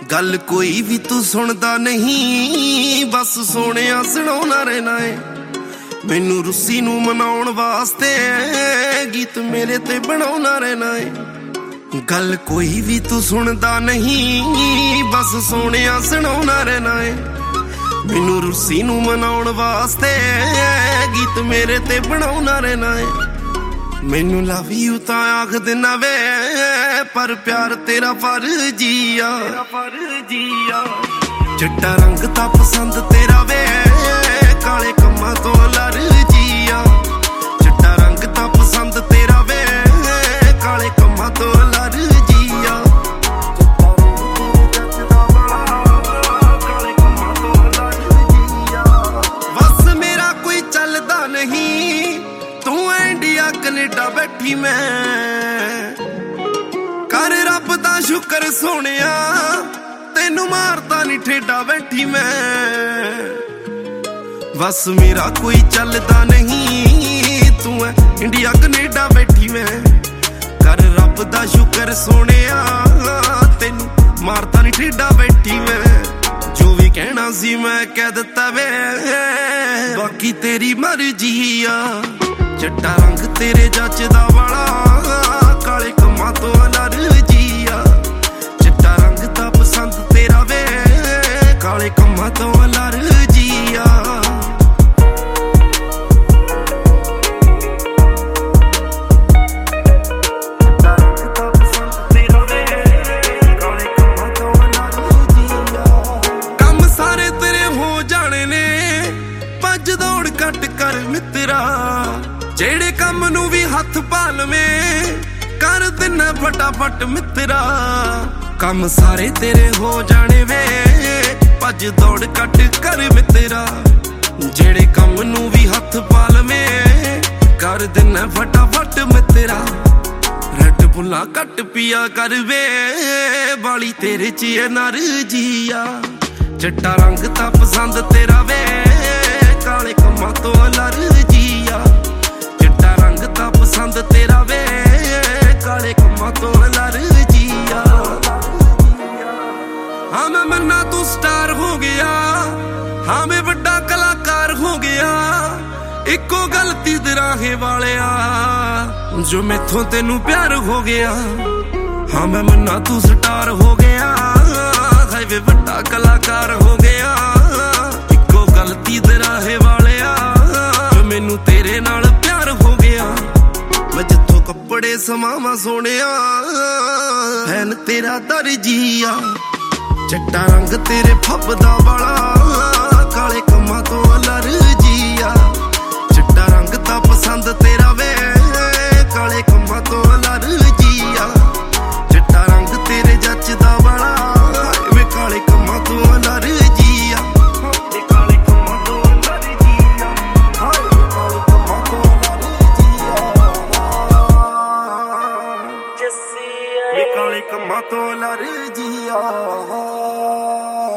गल कोई भी तू सुनदा नहीं, बस सोहणिया सुणाउणा रहना है। मैनू रुस्सी नू मनाउण वास्ते गीत मेरे ते बनाउणा रहना है। गल कोई भी तू सुनदा नहीं, बस सोहणिया सुणाउणा रहना है। मैनू रुस्सी नू मनाउण वास्ते गीत मेरे ते बनाउणा रहना है। मैनू लव यू तां आख देना वे, पर प्यार तेरा फर्जी आ। चिट्टा रंग तां पसंद तेरा वे, काले कम्मां तो अलर्जी आ। चिट्टा रंग तां पसंद तेरा वे, काले कम्मां तो अलर्जी आ। बस मेरा कोई चलदा नहीं, तू इंडिया कनेडा बैठी मैं कर रब दा शुक्र सोहणिया, तेनू मारता नहीं ठेडा बैठी मैं। बस मेरा कोई चलदा नहीं, तू है इंडिया कनेडा बैठी मैं कर रब दा शुक्र सोहणिया, तेनू मारता नहीं ठेडा बैठी मैं। जो भी कहना सी मैं कह दिता वे, बाकी तेरी मर्जी आ। चिट्टा रंग तेरे जचदा वाला, काले कम्मां तो अलर्जी आ। चिट्टा रंग तां पसंद तेरा वे, काले कम्मां तो अलर्जी आ। कम सारे तेरे हो जाने ने, भज दौड़ कट कर मित्रा। जेड़े कम नू भी हथ पा लवें, कर देना फटाफट मित्रा। कम सारे तेरे हो जाने वे, भज दौड़ कट कर मित्रा। जेड़े कम नू भी हथ पा लवें, कर देना फटाफट मित्रा। रट बुला कट पिया कर वे, बाली तेरे च एनर्जी आ। चिट्टा रंग तां पसंद तेरा वे, काले कम्मां तो अलर्जी आ। चिट्टा रंग तां पसंद तेरा वे, काले कम्मां तो अलर्जी आ। हाँ मैं मन्ना तू स्टार हो गया, हाँ मैं बड़ा कलाकार हो गया। इको गलती दराहे वालिया, जो मैथों तेनू प्यार हो गया। हाँ मैं मन्ना तू स्टार हो गया, हाय वे बड़ा कलाकार हो गया। इको गलती दराहे वालिया, जो मैनू तेरे नाल प्यार हो गया। मैं जिथों कपड़े समावा सोहणिया, फैन तेरा दर्जी आ। चिट्टा रंग तेरे फबदा वाला, काले कम्मां तो अलर्जी आ। चिट्टा रंग तां पसंद तेरा वे, काले कम्मां तो अलर्जी आ। चिट्टा रंग तेरे जचदा वाला, वे काले कम्मां तो अलर्जी आ। काले कम्मां तो अलर्जी आ, काले कम्मां तो अलर्जी आ। काले कम्मां तो अलर्जी आ।